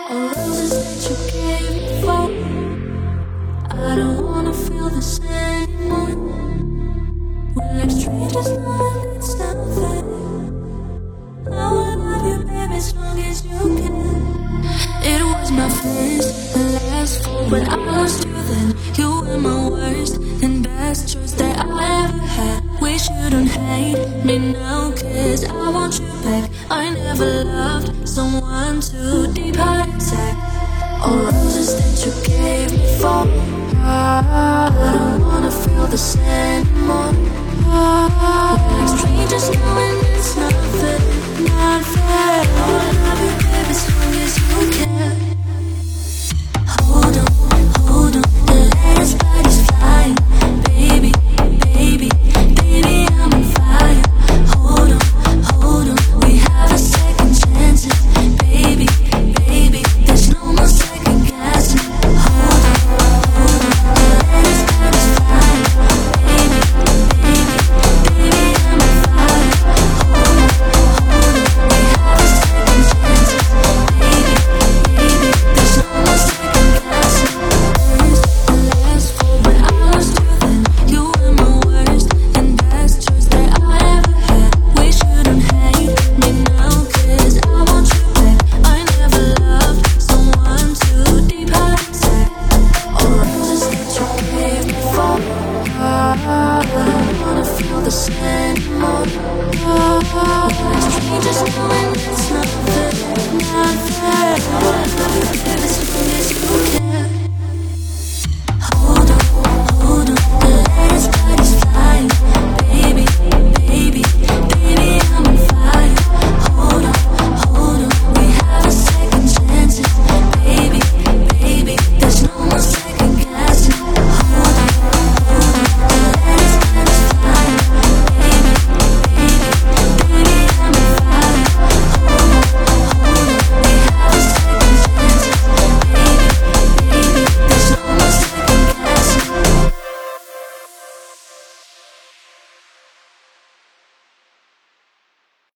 All roses that you gave me for, I don't wanna feel the same anymore. We're like strangers, knowing it's nothing. I will love you, baby, as long as you can. It was my first and last fall, but I lost you then. You were my worst and best choice that I ever had. We shouldn't hate me now, 'cause I want you back. I never loved someone too deep, heart attack. All roses that you gave me for, I don't wanna feel the same anymore. We're like strangers knowing it's nothing, not fair. I wanna love you, baby, as long as you can. Hold on, the last light is flying. Baby, baby, baby, I'm on fire. Hold on, we have a second chances. Baby, baby, there's no more second guessing. Hold on, the last light is flying. Baby, baby, baby, I'm on fire. Hold on, we have a second chances. Baby, baby, there's no more second guessing. First and last fall, but I lost you then. You were my worst and best choice that I ever had. We shouldn't hate me now, 'cause I want you back. I never loved someone too deep, heart attack. All roses that you gave me for, I don't wanna feel the same anymore. We're like strangers knowing it's nothing, not fair.